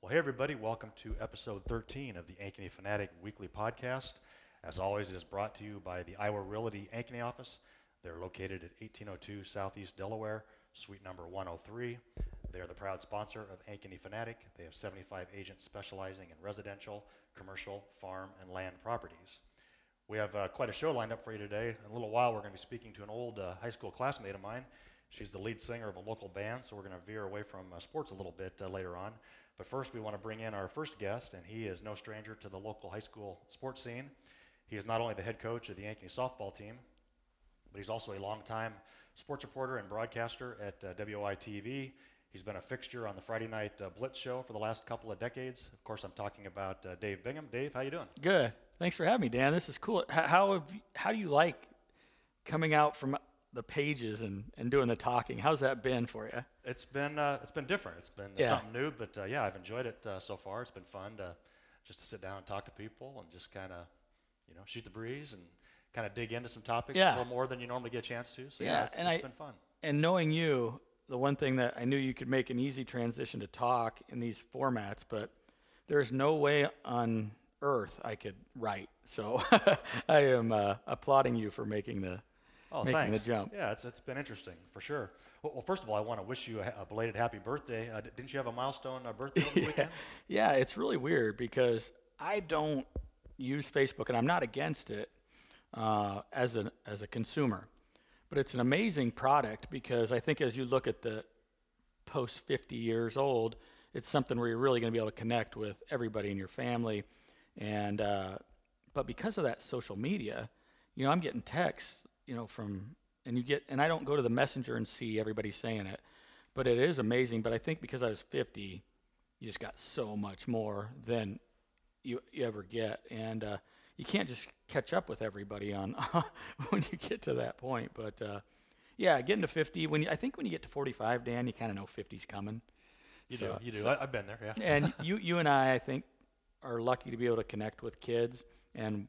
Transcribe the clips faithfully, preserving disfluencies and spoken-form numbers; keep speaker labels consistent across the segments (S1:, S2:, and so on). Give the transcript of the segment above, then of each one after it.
S1: Well, hey everybody, welcome to episode thirteen of the Ankeny Fanatic Weekly Podcast. As always, it is brought to you by the Iowa Realty Ankeny office. They're located at eighteen oh two Southeast Delaware, suite number one oh three. They're the proud sponsor of Ankeny Fanatic. They have seventy-five agents specializing in residential, commercial, farm, and land properties. We have uh, quite a show lined up for you today. In a little while, we're going to be speaking to an old uh, high school classmate of mine. She's the lead singer of a local band, so we're going to veer away from uh, sports a little bit uh, later on. But first, we want to bring in our first guest, and he is no stranger to the local high school sports scene. He is not only the head coach of the Ankeny softball team, but he's also a longtime sports reporter and broadcaster at uh, W O I T V. He's been a fixture on the Friday Night uh, Blitz show for the last couple of decades. Of course, I'm talking about uh, Dave Bingham. Dave, how you doing?
S2: Good. Thanks for having me, Dan. This is cool. How how, have you, how do you like coming out from the pages and, and doing the talking? How's that been for you?
S1: It's been uh, it's been different. It's been
S2: Yeah.
S1: something new, but uh, yeah, I've enjoyed it uh, so far. It's been fun to just to sit down and talk to people and just kind of, you know, shoot the breeze and kind of dig into some topics
S2: Yeah.
S1: a little more than you normally get a chance to. So yeah,
S2: Yeah,
S1: it's,
S2: and
S1: it's
S2: I-
S1: been fun.
S2: And knowing you, the one thing that I knew you could make an easy transition to talk in these formats, but there's no way on earth I could write. So I am uh, applauding you for making the
S1: Oh,
S2: making
S1: thanks.
S2: the jump.
S1: Yeah, it's it's been interesting for sure. Well, well first of all, I want to wish you a, a belated happy birthday. Uh, d- didn't you have a milestone uh, birthday over the
S2: yeah.
S1: weekend?
S2: yeah, it's really weird because I don't use Facebook, and I'm not against it uh, as a as a consumer. But it's an amazing product because I think as you look at the post fifty years old, it's something where you're really going to be able to connect with everybody in your family. And uh, but because of that social media, you know, I'm getting texts, you know, from and you get and I don't go to the messenger and see everybody saying it, but it is amazing. But I think because I was fifty, you just got so much more than you, you ever get, and uh, you can't just catch up with everybody on when you get to that point. But uh, yeah, getting to fifty, when you, I think when you get to forty-five, Dan, you kind of know fifty's coming.
S1: You
S2: So-
S1: do, you do.
S2: so-
S1: I, I've been there, yeah.
S2: and you, you and I, I think, are lucky to be able to connect with kids, and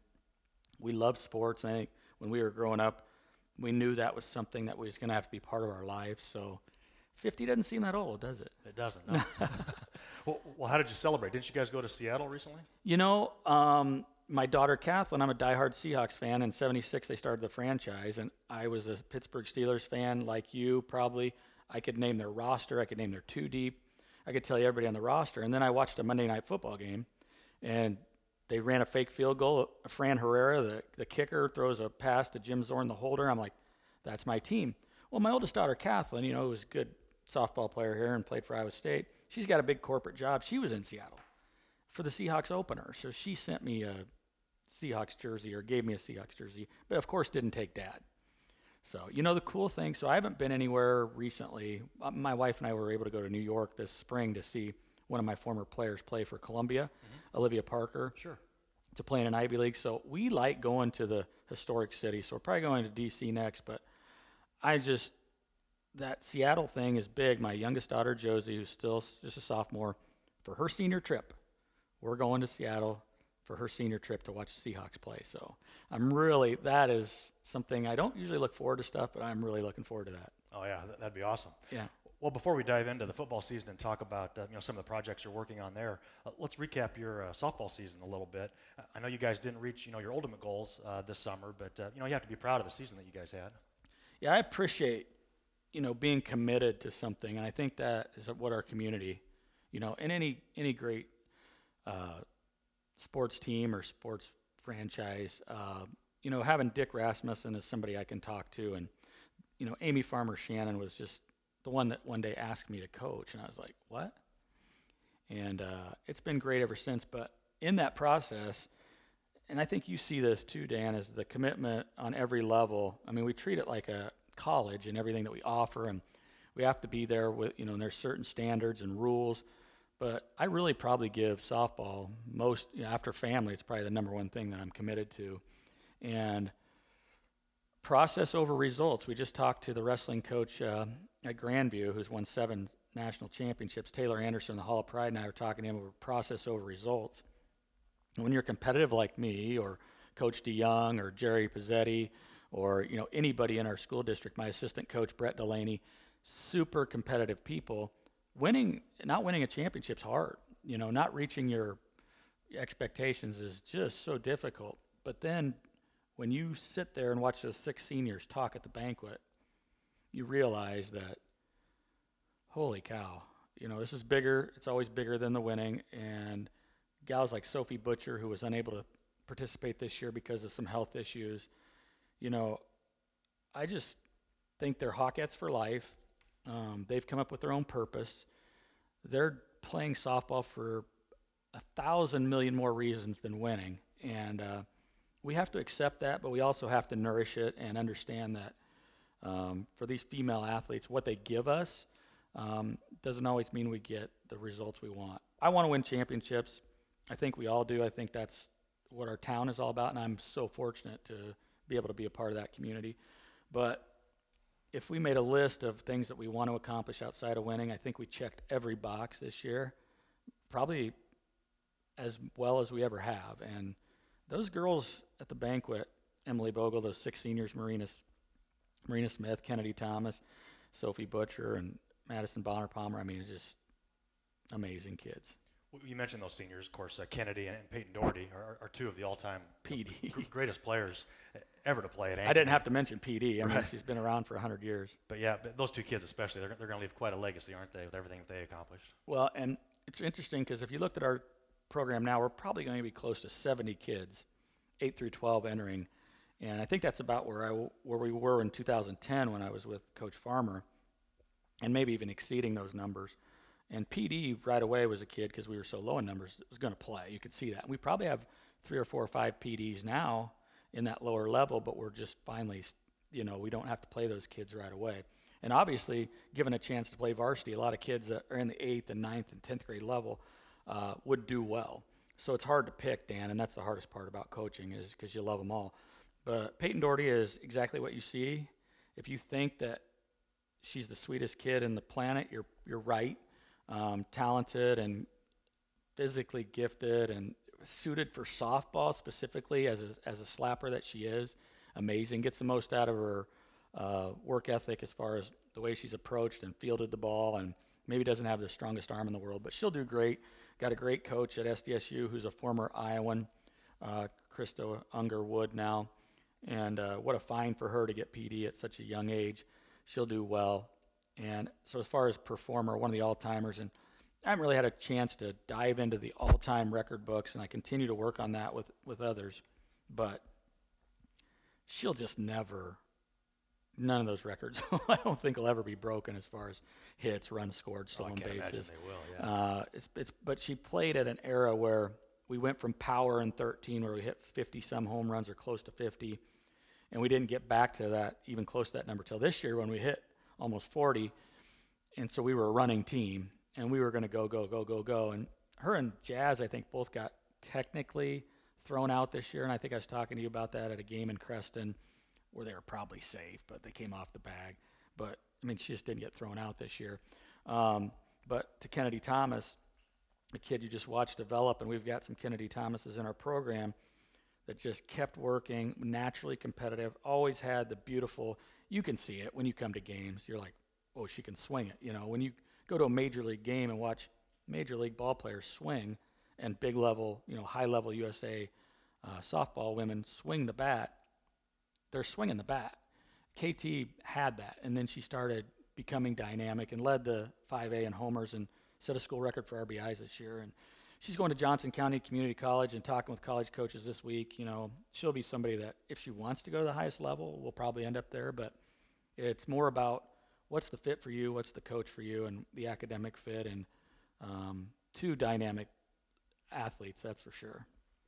S2: we love sports. I think when we were growing up, we knew that was something that was going to have to be part of our life. So fifty doesn't seem that old, does it?
S1: It doesn't, no. well, well, how did you celebrate? Didn't you guys go to Seattle recently?
S2: You know, um, my daughter Kathleen, I'm a diehard Seahawks fan. In seventy-six, they started the franchise, and I was a Pittsburgh Steelers fan like you probably. I could name their roster. I could name their two deep. I could tell you everybody on the roster. And then I watched a Monday Night Football game, and they ran a fake field goal. Fran Herrera, the, the kicker, throws a pass to Jim Zorn, the holder. I'm like, that's my team. Well, my oldest daughter, Kathleen, you know, who was a good softball player here and played for Iowa State, she's got a big corporate job. She was in Seattle for the Seahawks opener. So she sent me a Seahawks jersey or gave me a Seahawks jersey, but of course didn't take Dad. So, you know, the cool thing, so I haven't been anywhere recently. Uh, My wife and I were able to go to New York this spring to see one of my former players play for Columbia, Olivia Parker,
S1: Sure.
S2: to play in an Ivy League. So we like going to the historic city. So we're probably going to D C next, but I just, that Seattle thing is big. My youngest daughter, Josie, who's still s- just a sophomore, for her senior trip, we're going to Seattle for her senior trip to watch the Seahawks play. So I'm really, that is something I don't usually look forward to stuff, but I'm really looking forward to that.
S1: Oh, yeah, that, that'd be awesome.
S2: Yeah.
S1: Well, before we dive into the football season and talk about uh, you know some of the projects you're working on there, uh, let's recap your uh, softball season a little bit. Uh, I know you guys didn't reach you know your ultimate goals uh, this summer, but uh, you know you have to be proud of the season that you guys had.
S2: Yeah, I appreciate, you know, being committed to something, and I think that is what our community, you know, in any any great uh, sports team or sports franchise, uh, you know, having Dick Rasmussen as somebody I can talk to, and you know, Amy Farmer Shannon was just the one that one day asked me to coach, and I was like, what? And uh, it's been great ever since. But in that process, and I think you see this too, Dan, is the commitment on every level. I mean, we treat it like a college and everything that we offer, and we have to be there with, you know, and there's certain standards and rules. But I really probably give softball most, you know, after family, it's probably the number one thing that I'm committed to. And process over results. We just talked to the wrestling coach uh, at Grandview, who's won seven national championships. Taylor Anderson, the Hall of Pride, and I were talking to him over process over results. And when you're competitive like me, or Coach DeYoung, or Jerry Pizzetti, or you know anybody in our school district, my assistant coach Brett Delaney, super competitive people. Winning, not winning a championship's hard. You know, not reaching your expectations is just so difficult. But then when you sit there and watch those six seniors talk at the banquet, you realize that, holy cow, you know, this is bigger. It's always bigger than the winning. And gals like Sophie Butcher, who was unable to participate this year because of some health issues, you know, I just think they're Hawkettes for life. Um, they've come up with their own purpose. They're playing softball for a thousand million more reasons than winning. And uh, we have to accept that, but we also have to nourish it and understand that um, for these female athletes, what they give us um, doesn't always mean we get the results we want. I want to win championships. I think we all do. I think that's what our town is all about, and I'm so fortunate to be able to be a part of that community. But if we made a list of things that we want to accomplish outside of winning, I think we checked every box this year, probably as well as we ever have. And those girls at the banquet, Emily Bogle, those six seniors, Marina, Marina Smith, Kennedy Thomas, Sophie Butcher, and Madison Bonner Palmer, I mean, it's just amazing kids.
S1: Well, you mentioned those seniors, of course, uh, Kennedy and, and Peyton Doherty are, are two of the all-time
S2: P D.
S1: g- greatest players ever to play at Ankeny.
S2: I didn't have to mention P D. I mean,
S1: Right.
S2: she's been around for one hundred years.
S1: But yeah, but those two kids especially, they're, they're going to leave quite a legacy, aren't they, with everything that they accomplished?
S2: Well, and it's interesting because if you looked at our program now, we're probably going to be close to seventy kids, eight through twelve entering. And I think that's about where I w- where we were in two thousand ten when I was with Coach Farmer, and maybe even exceeding those numbers. And P D right away was a kid, because we were so low in numbers, that was going to play. You could see that. We probably have three or four or five P Ds now in that lower level, but we're just finally, you know, we don't have to play those kids right away. And obviously, given a chance to play varsity, a lot of kids that are in the eighth and ninth and tenth grade level uh, would do well. So it's hard to pick, Dan, and that's the hardest part about coaching, is because you love them all. But Peyton Doherty is exactly what you see. If you think that she's the sweetest kid in the planet, you're you're right. Um, talented and physically gifted and suited for softball specifically as a, as a slapper that she is. Amazing. Gets the most out of her uh, work ethic as far as the way she's approached and fielded the ball, and maybe doesn't have the strongest arm in the world, but she'll do great. Got a great coach at S D S U who's a former Iowan, uh, Krista Ungerwood now. And uh, what a find for her to get P D at such a young age. She'll do well. And so as far as performer, one of the all-timers, and I haven't really had a chance to dive into the all-time record books, and I continue to work on that with, with others, but she'll just never, none of those records, I don't think will ever be broken as far as hits, runs scored, stolen
S1: oh, I can't
S2: bases.
S1: imagine they will, yeah.
S2: Uh, it's, it's, but she played at an era where we went from power in thirteen, where we hit fifty-some home runs or close to fifty, and we didn't get back to that, even close to that number, till this year when we hit almost forty, and so we were a running team, and we were going to go, go, go, go, go, and her and Jazz, I think, both got technically thrown out this year, and I think I was talking to you about that at a game in Creston where they were probably safe, but they came off the bag. But, I mean, she just didn't get thrown out this year. Um, but to Kennedy Thomas, the kid you just watched develop, and we've got some Kennedy Thomases in our program that just kept working, naturally competitive, always had the beautiful, you can see it when you come to games. You're like, oh, she can swing it. You know, when you go to a major league game and watch major league ball players swing and big level, you know, high level U S A uh, softball women swing the bat, they're swinging the bat. K T had that, and then she started becoming dynamic and led the five A in homers and set a school record for R B Is this year. And she's going to Johnson County Community College and talking with college coaches this week. You know, she'll be somebody that if she wants to go to the highest level, will probably end up there. But it's more about what's the fit for you, what's the coach for you, and the academic fit, and um, two dynamic athletes, that's for sure.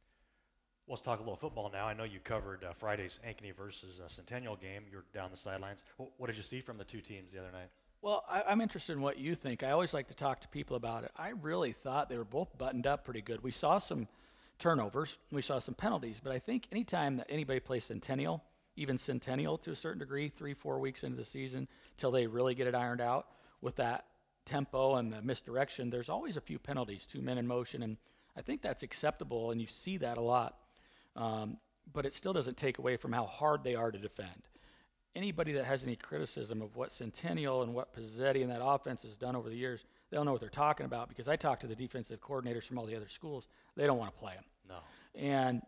S1: Well, let's talk a little football now. I know you covered uh, Friday's Ankeny versus uh, Centennial game. You were down the sidelines. What, what did you see from the two teams the other night?
S2: Well, I, I'm interested in what you think. I always like to talk to people about it. I really thought they were both buttoned up pretty good. We saw some turnovers. We saw some penalties. But I think anytime that anybody plays Centennial, even Centennial to a certain degree, three, four weeks into the season, till they really get it ironed out with that tempo and the misdirection, there's always a few penalties, two men in motion. And I think that's acceptable, and you see that a lot. Um, but it still doesn't take away from how hard they are to defend. Anybody that has any criticism of what Centennial and what Pizzetti and that offense has done over the years, they don't know what they're talking about, because I talk to the defensive coordinators from all the other schools. They don't want to play them.
S1: No.
S2: And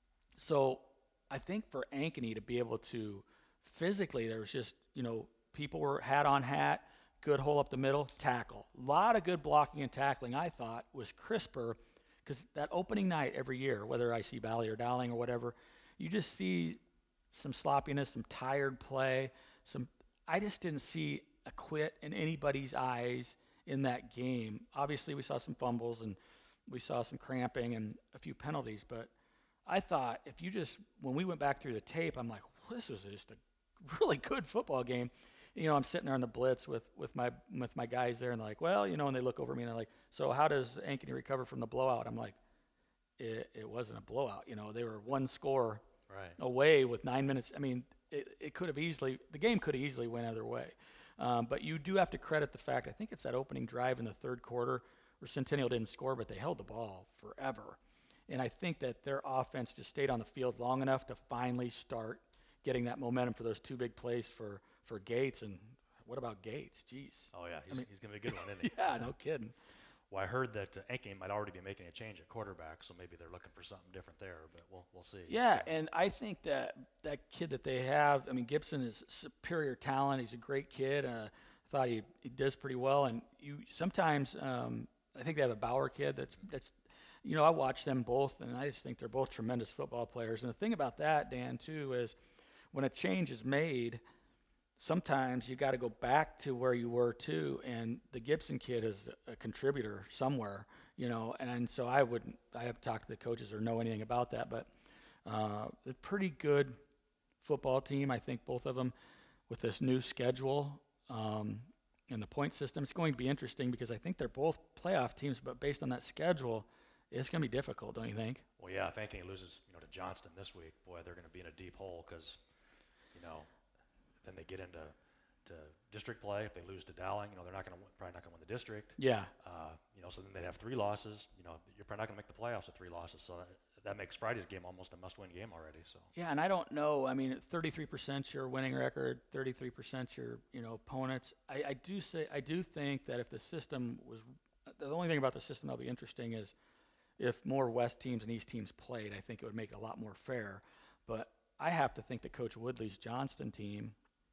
S2: so I think for Ankeny to be able to physically, there was just, you know, people were hat on hat, good hole up the middle, tackle. A lot of good blocking and tackling, I thought, was crisper, because that opening night every year, whether I see Valley or Dowling or whatever, you just see some sloppiness, some tired play, some I just didn't see a quit in anybody's eyes in that game. Obviously, we saw some fumbles and we saw some cramping and a few penalties, but I thought if you just, when we went back through the tape, I'm like, well, this was just a really good football game. You know, I'm sitting there on the blitz with, with my with my guys there, and they're like, well, you know, and they look over at me and they're like, so how does Ankeny recover from the blowout? I'm like, it, it wasn't a blowout. You know, they were one score
S1: right.
S2: away with nine minutes. I mean, it, it could have easily, the game could have easily went either way. Um, but you do have to credit the fact, I think it's that opening drive in the third quarter where Centennial didn't score, but they held the ball forever. And I think that their offense just stayed on the field long enough to finally start getting that momentum for those two big plays for, for Gates. And what about Gates? Jeez.
S1: Oh, yeah. He's,
S2: I mean,
S1: he's going to be a good one, isn't he?
S2: Yeah, no kidding.
S1: Well, I heard that uh, Ankeny might already be making a change at quarterback, so maybe they're looking for something different there, but we'll we'll see.
S2: Yeah, and I think that that kid that they have, I mean, Gibson is superior talent. He's a great kid. Uh, I thought he, he does pretty well. And you sometimes, um, I think they have a Bauer kid that's, that's, you know, I watch them both, and I just think they're both tremendous football players. And the thing about that, Dan, too, is when a change is made, sometimes you got to go back to where you were too, and the Gibson kid is a contributor somewhere, you know, and, and so I wouldn't, I have talked to the coaches or know anything about that, but uh, a pretty good football team, I think both of them, with this new schedule um, and the point system. It's going to be interesting because I think they're both playoff teams, but based on that schedule, it's going to be difficult, don't you think?
S1: Well, yeah, if Ankeny loses, you know, to Johnston this week, boy, they're going to be in a deep hole because, you know, then they get into to district play. If they lose to Dowling, you know, they're not going to probably not going to win the district.
S2: Yeah.
S1: Uh, you know, so then they'd have three losses. You know, you're probably not going to make the playoffs with three losses. So that, that makes Friday's game almost a must-win game already. So.
S2: Yeah, and I don't know. I mean, thirty-three percent your winning record, thirty-three percent your you know opponents. I, I do say I do think that if the system was, the only thing about the system that'll be interesting is if more West teams and East teams played. I think it would make it a lot more fair. But I have to think that Coach Woodley's Johnston team,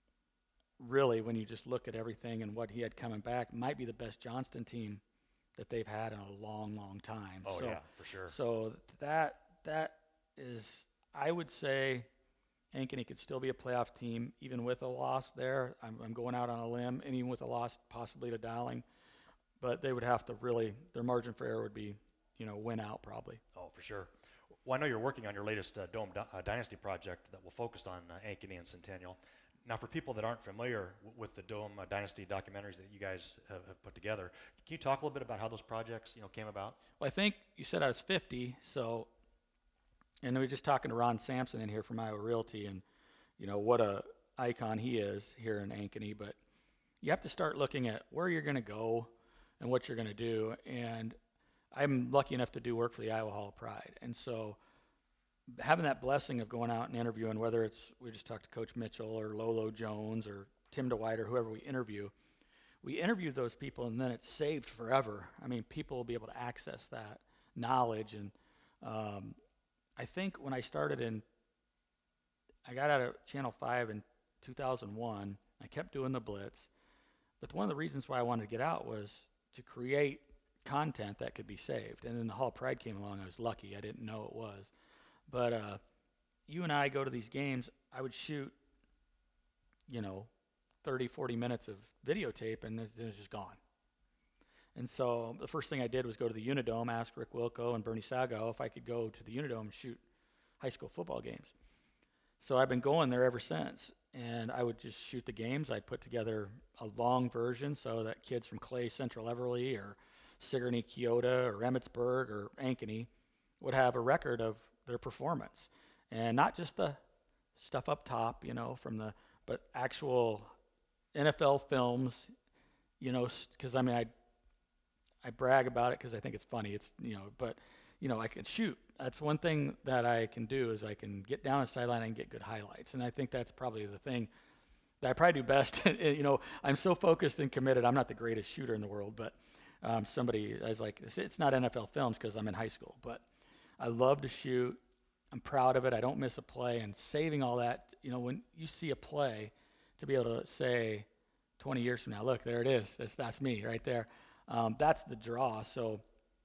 S2: really, when you just look at everything and what he had coming back, might be the best Johnston team that they've had in a long, long time.
S1: Oh,
S2: so,
S1: yeah, for sure.
S2: So that that is, I would say, Ankeny could still be a playoff team even with a loss there. I'm, I'm going out on a limb, and even with a loss possibly to Dowling. But they would have to really, their margin for error would be, you know, win out probably.
S1: Oh, for sure. Well, I know you're working on your latest uh, Dome Di- uh, Dynasty project that will focus on uh, Ankeny and Centennial. Now, for people that aren't familiar w- with the Dome uh, Dynasty documentaries that you guys have, have put together, can you talk a little bit about how those projects, you know, came about?
S2: Well, I think you said I was fifty, so, and we were just talking to Ron Sampson in here from Iowa Realty, and, you know, what a icon he is here in Ankeny, but you have to start looking at where you're going to go and what you're going to do, and I'm lucky enough to do work for the Iowa Hall of Pride, and so having that blessing of going out and interviewing, whether it's, we just talked to Coach Mitchell or Lolo Jones or Tim DeWitt or whoever we interview, we interview those people and then it's saved forever. I mean, people will be able to access that knowledge. And um, I think when I started in, I got out of Channel five in two thousand one, I kept doing the Blitz, but one of the reasons why I wanted to get out was to create content that could be saved. And then the Hall of Pride came along. I was lucky. I didn't know it was. But uh, you and I go to these games, I would shoot, you know, thirty, forty minutes of videotape, and it's, it's just gone. And so the first thing I did was go to the Unidome, ask Rick Wilco and Bernie Sago if I could go to the Unidome and shoot high school football games. So I've been going there ever since, and I would just shoot the games. I'd put together a long version so that kids from Clay, Central Everly, or Sigourney, Keota, or Emmetsburg, or Ankeny would have a record of their performance, and not just the stuff up top, you know, from the, but actual N F L films, you know, because I mean, I I brag about it because I think it's funny. It's, you know, but you know, I can shoot. That's one thing that I can do is I can get down a sideline and get good highlights, and I think that's probably the thing that I probably do best. You know, I'm so focused and committed. I'm not the greatest shooter in the world, but Um, somebody, I was like, it's, it's not N F L films because I'm in high school, but I love to shoot. I'm proud of it. I don't miss a play. And saving all that, you know, when you see a play, to be able to say twenty years from now, look, there it is. That's, that's me right there. Um, that's the draw. So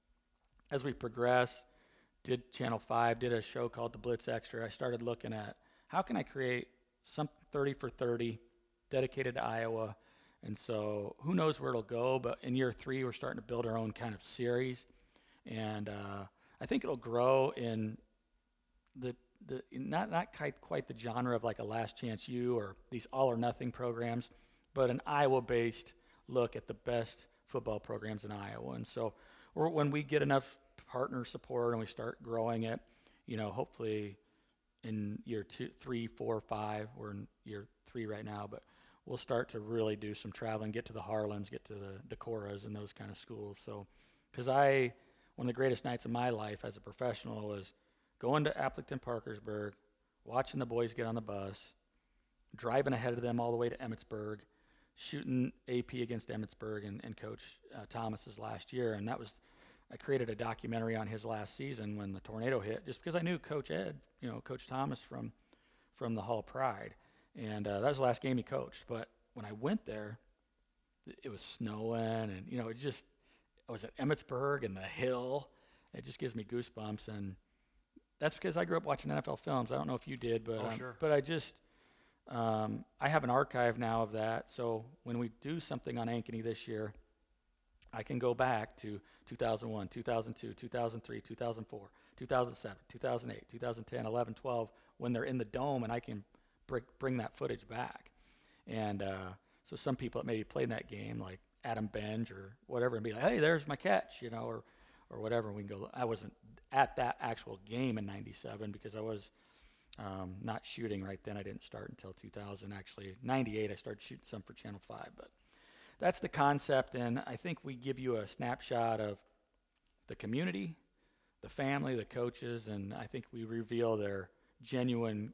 S2: as we progress, did Channel five, did a show called The Blitz Extra. I started looking at how can I create some thirty for thirty dedicated to Iowa. And so who knows where it'll go, but in year three, we're starting to build our own kind of series. And uh, I think it'll grow in the the not not quite, quite the genre of like a Last Chance U or these all or nothing programs, but an Iowa-based look at the best football programs in Iowa. And so or when we get enough partner support and we start growing it, you know, hopefully in year two, three, four, five, we're in year three right now, but we'll start to really do some traveling, get to the Harlans, get to the Decoras and those kind of schools. So, because I, one of the greatest nights of my life as a professional was going to Appleton Parkersburg, watching the boys get on the bus, driving ahead of them all the way to Emmitsburg, shooting A P against Emmitsburg and, and Coach uh, Thomas's last year. And that was, I created a documentary on his last season when the tornado hit, just because I knew Coach Ed, you know, Coach Thomas from, from the Hall of Pride. And uh, that was the last game he coached. But when I went there, it was snowing, and, you know, it just, I was at Emmitsburg and the hill. It just gives me goosebumps. And that's because I grew up watching N F L films. I don't know if you did, but
S1: oh,
S2: um,
S1: sure.
S2: but I just, um, I have an archive now of that. So when we do something on Ankeny this year, I can go back to two thousand one, two thousand two, two thousand three, two thousand four, two thousand seven, two thousand eight, two thousand ten, eleven, twelve, when they're in the dome, and I can br- bring that footage back. And uh, so some people that maybe played in that game, like Adam Benj or whatever, and be like, hey, there's my catch, you know, or or whatever. We can go. I wasn't at that actual game in ninety-seven because I was um, not shooting right then. I didn't start until two thousand. Actually, ninety-eight, I started shooting some for Channel five. But that's the concept, and I think we give you a snapshot of the community, the family, the coaches, and I think we reveal their genuine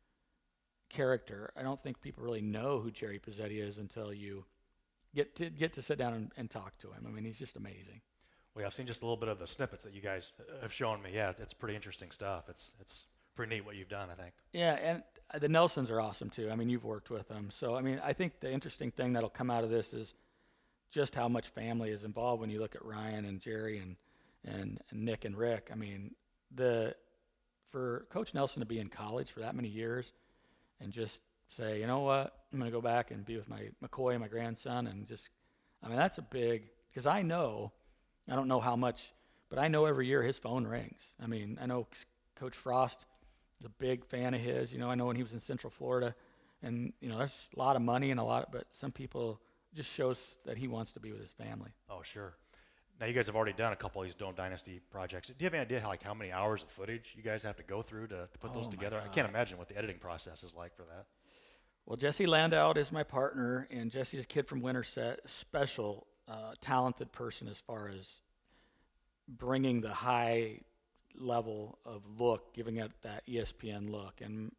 S2: character. I don't think people really know who Jerry Pizzetti is until you get to get to sit down and, and talk to him. I mean, he's just amazing.
S1: Well, yeah, I've seen just a little bit of the snippets that you guys have shown me. Yeah, it's pretty interesting stuff. It's it's pretty neat what you've done, I think.
S2: Yeah, and the Nelsons are awesome too. I mean, you've worked with them. So, I mean, I think the interesting thing that'll come out of this is just how much family is involved when you look at Ryan and Jerry and, and, and Nick and Rick. I mean, the for Coach Nelson to be in college for that many years and just say, you know what, I'm going to go back and be with my McCoy, my grandson, and just, I mean, that's a big, because I know, I don't know how much, but I know every year his phone rings. I mean, I know Coach Frost is a big fan of his. You know, I know when he was in Central Florida, and, you know, there's a lot of money and a lot, but some people just shows that he wants to be with his family.
S1: Oh, sure. Now, you guys have already done a couple of these Dome Dynasty projects. Do you have any idea how, like, how many hours of footage you guys have to go through to, to put
S2: Oh,
S1: those
S2: my
S1: together? I
S2: God.
S1: can't imagine what the editing process is like for that.
S2: Well, Jesse Landau is my partner, and Jesse's a kid from Winterset, special, uh, talented person as far as bringing the high level of look, giving it that E S P N look. And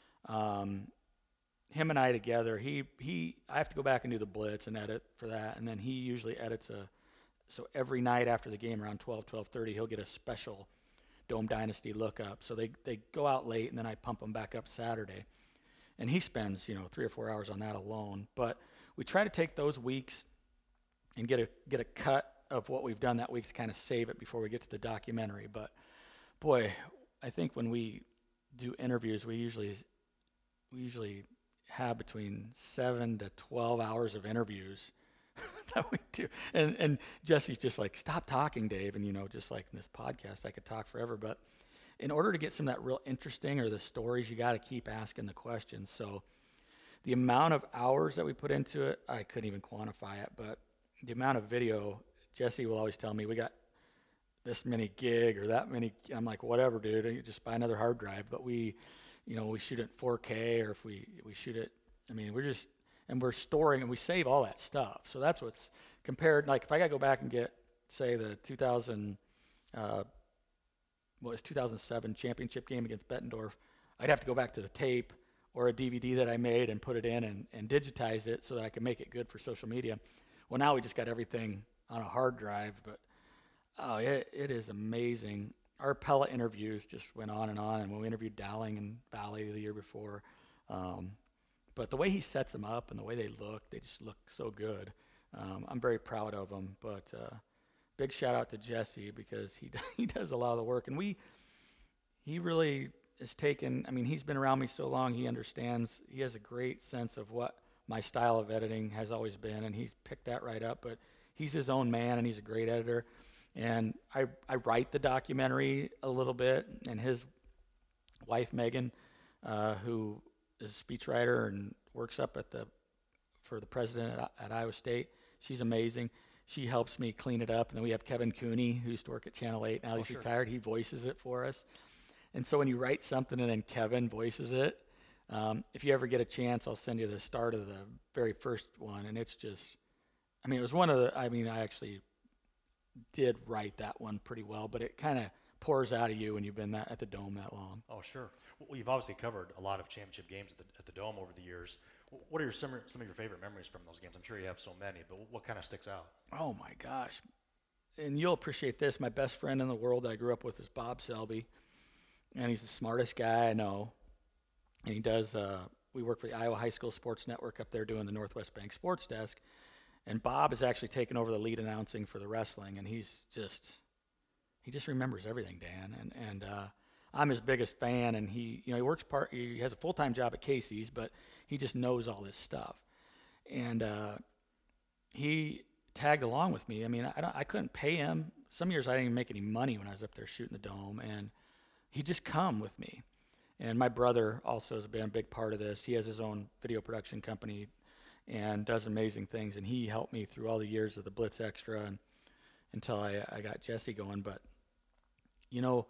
S2: um, him and I together, he, he, I have to go back and do the blitz and edit for that, and then he usually edits a, so every night after the game around twelve, twelve thirty, he'll get a special Dome Dynasty look up. So they, they go out late, and then I pump them back up Saturday. And he spends, you know, three or four hours on that alone. But we try to take those weeks and get a get a cut of what we've done that week to kind of save it before we get to the documentary. But boy, I think when we do interviews, we usually we usually have between seven to twelve hours of interviews that we do. And and Jesse's just like, stop talking, Dave. And, you know, just like in this podcast, I could talk forever. But in order to get some of that real interesting or the stories, you got to keep asking the questions. So the amount of hours that we put into it, I couldn't even quantify it. But the amount of video, Jesse will always tell me, we got this many gig or that many. I'm like, whatever, dude. You just buy another hard drive. But we, you know, we shoot it four K, or if we, we shoot it, I mean, we're just, and we're storing and we save all that stuff. So that's what's compared. Like if I got to go back and get, say, the two thousand, uh, what was two thousand seven championship game against Bettendorf, I'd have to go back to the tape or a D V D that I made and put it in and, and digitize it so that I can make it good for social media. Well, now we just got everything on a hard drive, but oh, it, it is amazing. Our Pella interviews just went on and on, and when we interviewed Dowling and Valley the year before, um, but the way he sets them up and the way they look, they just look so good. Um, I'm very proud of them, but uh, big shout out to Jesse because he he does a lot of the work, and we he really has taken. I mean, he's been around me so long, he understands. He has a great sense of what my style of editing has always been, and he's picked that right up. But he's his own man, and he's a great editor. And I I write the documentary a little bit, and his wife Megan, uh, who is a speechwriter and works up at the for the president at, at Iowa State. She's amazing. She helps me clean it up. And then we have Kevin Cooney, who used to work at Channel eight. Now
S1: oh,
S2: he's
S1: sure.
S2: retired. He voices it for us. And so when you write something and then Kevin voices it, um, if you ever get a chance, I'll send you the start of the very first one. And it's just, I mean, it was one of the, I mean, I actually did write that one pretty well, but it kind of pours out of you when you've been that, at the Dome that long.
S1: Oh, sure. Well, you've obviously covered a lot of championship games at the, at the Dome over the years. What are your, some, some of your favorite memories from those games? I'm sure you have so many, but what kind of sticks out?
S2: Oh, my gosh. And you'll appreciate this. My best friend in the world that I grew up with is Bob Selby, and he's the smartest guy I know. And he does, uh, we work for the Iowa High School Sports Network up there doing the Northwest Bank Sports Desk. And Bob has actually taken over the lead announcing for the wrestling, and he's just, he just remembers everything, Dan. And, and uh, I'm his biggest fan, and he, you know, he works part, he has a full-time job at Casey's, but he just knows all this stuff. And uh, he tagged along with me. I mean, I, don't, I couldn't pay him. Some years I didn't even make any money when I was up there shooting the Dome, and he'd just come with me. And my brother also has been a big part of this. He has his own video production company and does amazing things, and he helped me through all the years of the Blitz Extra and until I, I got Jesse going. But, you know,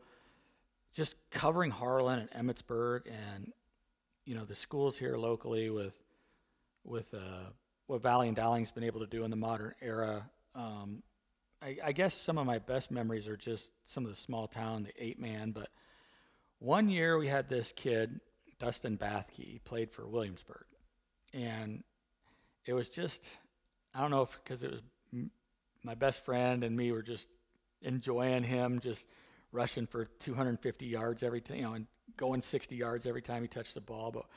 S2: just covering Harlan and Emmitsburg and, you know, the schools here locally with with uh, what Valley and Dowling's been able to do in the modern era, um, I, I guess some of my best memories are just some of the small town, the eight-man. But one year we had this kid, Dustin Bathke. He played for Williamsburg. And it was just, I don't know if because it was m- my best friend and me were just enjoying him, just rushing for two hundred fifty yards every time, you know, and going sixty yards every time he touched the ball. But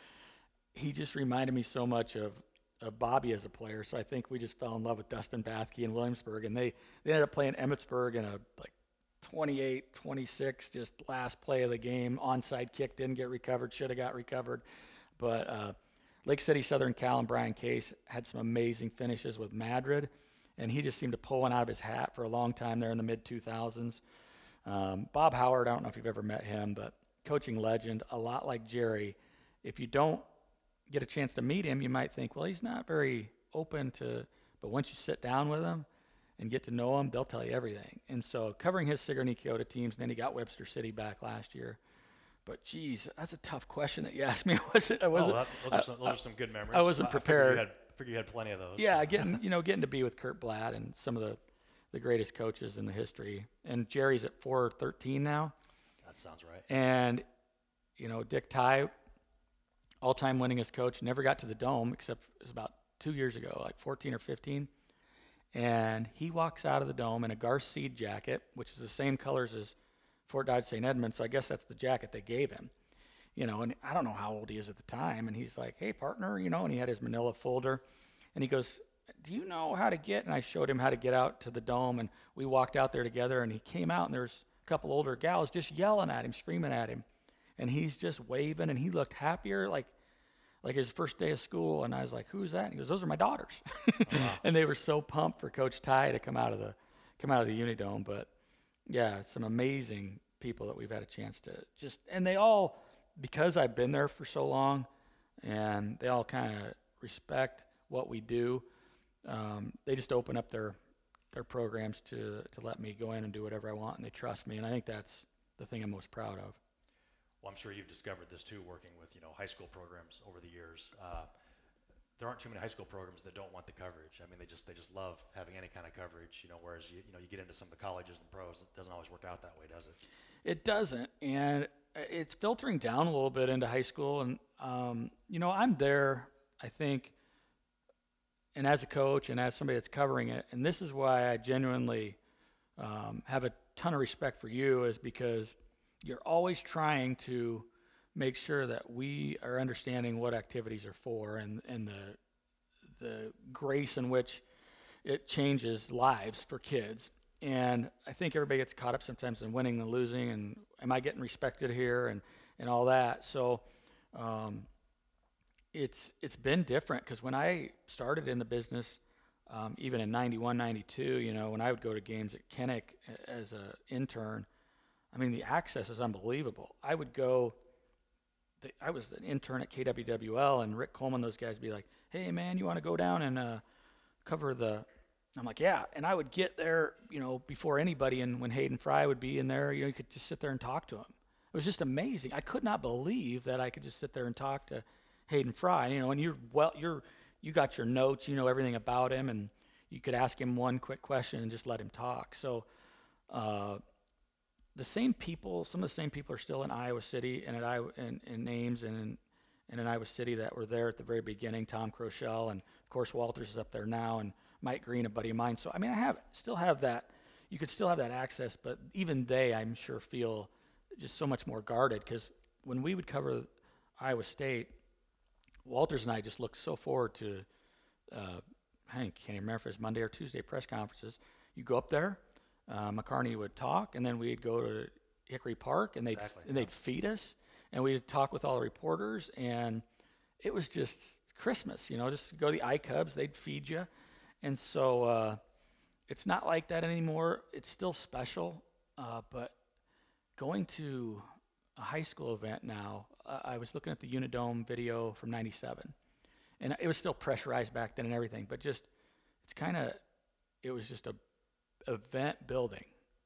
S2: he just reminded me so much of, of Bobby as a player. So I think we just fell in love with Dustin Bathke in Williamsburg. And they, they ended up playing Emmitsburg in a like twenty-eight twenty-six, just last play of the game. Onside kick didn't get recovered, should have got recovered. But uh, Lake City Southern Cal and Brian Case had some amazing finishes with Madrid, and he just seemed to pull one out of his hat for a long time there in the mid two thousands. Um, Bob Howard, I don't know if you've ever met him, but coaching legend, a lot like Jerry. If you don't get a chance to meet him, you might think, well, he's not very open to, but once you sit down with him and get to know him, they'll tell you everything. And so covering his Sigourney Keota teams, and then he got Webster City back last year. But, geez, that's a tough question that you asked me. was it, I wasn't,
S1: oh, that, those, are some, those are some good memories.
S2: I wasn't prepared.
S1: I figured you had, figured you had plenty of those.
S2: Yeah, getting you know getting to be with Kurt Blatt and some of the, the greatest coaches in the history. And Jerry's at four thirteen now.
S1: That sounds right.
S2: And, you know, Dick Ty, all-time winningest coach, never got to the Dome except it was about two years ago, like fourteen or fifteen. And he walks out of the Dome in a Garth Seed jacket, which is the same colors as Fort Dodge Saint Edmund, so I guess that's the jacket they gave him. You know, and I don't know how old he is at the time, and he's like, hey, partner, you know, and he had his manila folder, and he goes, do you know how to get, and I showed him how to get out to the Dome, and we walked out there together, and he came out, and there's a couple older gals just yelling at him, screaming at him, and he's just waving, and he looked happier, like like his first day of school, and I was like, who's that? And he goes, those are my daughters. Oh, wow. And they were so pumped for Coach Ty to come out of the come out of the Unidome, but yeah, some amazing people that we've had a chance to just, and they all, because I've been there for so long, and they all kind of respect what we do, um, they just open up their their programs to to let me go in and do whatever I want, and they trust me, and I think that's the thing I'm most proud of.
S1: Well, I'm sure you've discovered this too, working with you know high school programs over the years. Uh, there aren't too many high school programs that don't want the coverage. I mean, they just they just love having any kind of coverage. You know, whereas you you know you get into some of the colleges and pros, it doesn't always work out that way, does it?
S2: It doesn't, and it's filtering down a little bit into high school. And um, you know, I'm there, I think, and as a coach and as somebody that's covering it, and this is why I genuinely um, have a ton of respect for you, is because you're always trying to make sure that we are understanding what activities are for, and, and the the grace in which it changes lives for kids. And I think everybody gets caught up sometimes in winning and losing, and am I getting respected here, and, and all that. So um, it's it's been different, because when I started in the business, um, even in ninety-one, ninety-two, you know, when I would go to games at Kinnick as an intern, I mean, the access is unbelievable. I would go, the, I was an intern at K W W L, and Rick Coleman, those guys would be like, hey, man, you want to go down and uh, cover the, I'm like, yeah. And I would get there, you know, before anybody, and when Hayden Fry would be in there, you know, you could just sit there and talk to him. It was just amazing. I could not believe that I could just sit there and talk to Hayden Fry. You know, and you're, well, you're, you got your notes, you know everything about him, and you could ask him one quick question and just let him talk. So uh, the same people, some of the same people are still in Iowa City and at Iowa, in, in Ames and in, and in Iowa City that were there at the very beginning. Tom Crochelle, and of course Walters is up there now, and Mike Green, a buddy of mine. So I mean, I have still have that. You could still have that access, but even they, I'm sure, feel just so much more guarded, because when we would cover Iowa State, Walters and I just looked so forward to. Uh, I think, can't even remember if it was Monday or Tuesday press conferences. You go up there, uh, McCarney would talk, and then we'd go to Hickory Park, and they'd
S1: Exactly,
S2: and
S1: yeah.
S2: they'd feed us, and we'd talk with all the reporters, and it was just Christmas, you know. Just go to the iCubs, they'd feed you, and so uh, it's not like that anymore. It's still special, uh, but going to a high school event now, uh, I was looking at the Unidome video from ninety-seven. And it was still pressurized back then and everything, but just, it's kind of, it was just a event building.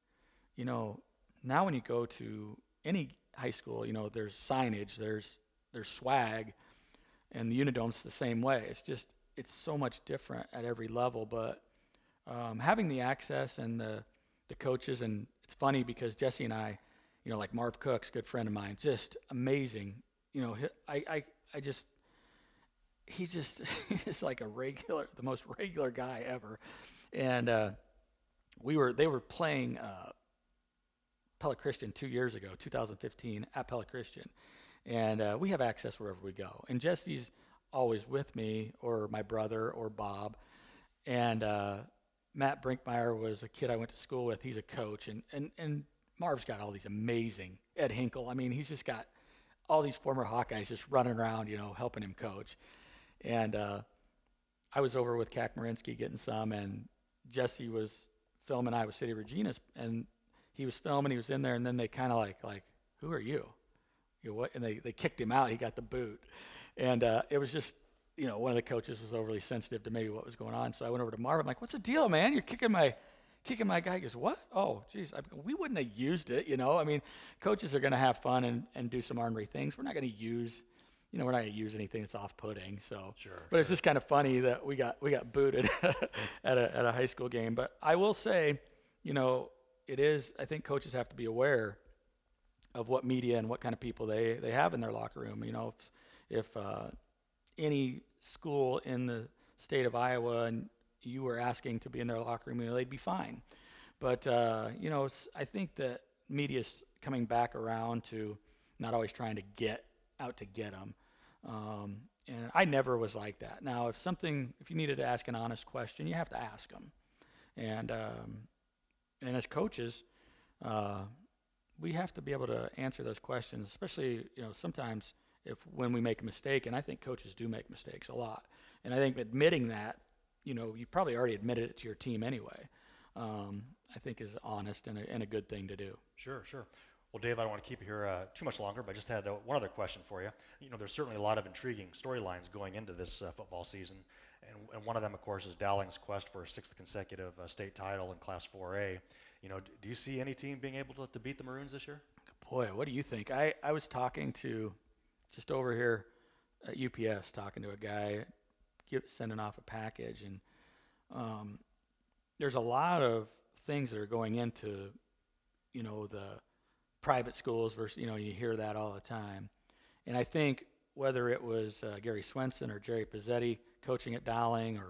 S2: You know, now when you go to any high school, you know, there's signage, there's there's swag, and the Unidome's the same way. It's just, it's so much different at every level, but um, having the access and the, the coaches, and it's funny because Jesse and I, you know, like Marv Cook's a good friend of mine, just amazing. You know, I, I, I just, he's just he's just like a regular, the most regular guy ever. And uh, we were they were playing uh, Pella Christian two years ago, two thousand fifteen, at Pella Christian, and uh, we have access wherever we go. And Jesse's always with me, or my brother, or Bob. And uh, Matt Brinkmeyer was a kid I went to school with. He's a coach, and and and Marv's got all these amazing, Ed Hinkle. I mean, he's just got all these former Hawkeyes just running around, you know, helping him coach. And uh, I was over with Kak Marinsky getting some, and Jesse was filming Iowa City Regina's, and he was filming, he was in there, and then they kind of like, like, who are you? You know, what? And they, they kicked him out. He got the boot. And uh, it was just, you know, one of the coaches was overly sensitive to maybe what was going on. So I went over to Marv. I'm like, what's the deal, man? You're kicking my kicking my guy. He goes, what? Oh, geez, I, we wouldn't have used it, you know. I mean, coaches are going to have fun and, and do some ornery things. We're not going to use You know, we're not going to use anything that's off-putting. So,
S1: Sure,
S2: but
S1: sure.
S2: It's just kind of funny that we got we got booted at a at a high school game. But I will say, you know, it is. I think coaches have to be aware of what media and what kind of people they, they have in their locker room. You know, if if uh, any school in the state of Iowa and you were asking to be in their locker room, you know, they'd be fine. But uh, you know, it's, I think that media's coming back around to not always trying to get out to get them. Um, and I never was like that. Now, if something, if you needed to ask an honest question, you have to ask them. And um, and as coaches, uh, we have to be able to answer those questions, especially, you know, sometimes if when we make a mistake, and I think coaches do make mistakes a lot. And I think admitting that, you know, you probably already admitted it to your team anyway, um, I think is honest and a, and a good thing to do.
S1: Sure, sure. Well, Dave, I don't want to keep you here uh, too much longer, but I just had uh, one other question for you. You know, there's certainly a lot of intriguing storylines going into this uh, football season, and, and one of them, of course, is Dowling's quest for a sixth consecutive uh, state title in Class four A. You know, d- do you see any team being able to, to beat the Maroons this year?
S2: Boy, what do you think? I, I was talking to, just over here at U P S, talking to a guy, give, sending off a package, and um, there's a lot of things that are going into, you know, the private schools versus, you know, you hear that all the time. And I think whether it was uh, Gary Swenson or Jerry Pizzetti coaching at Dowling, or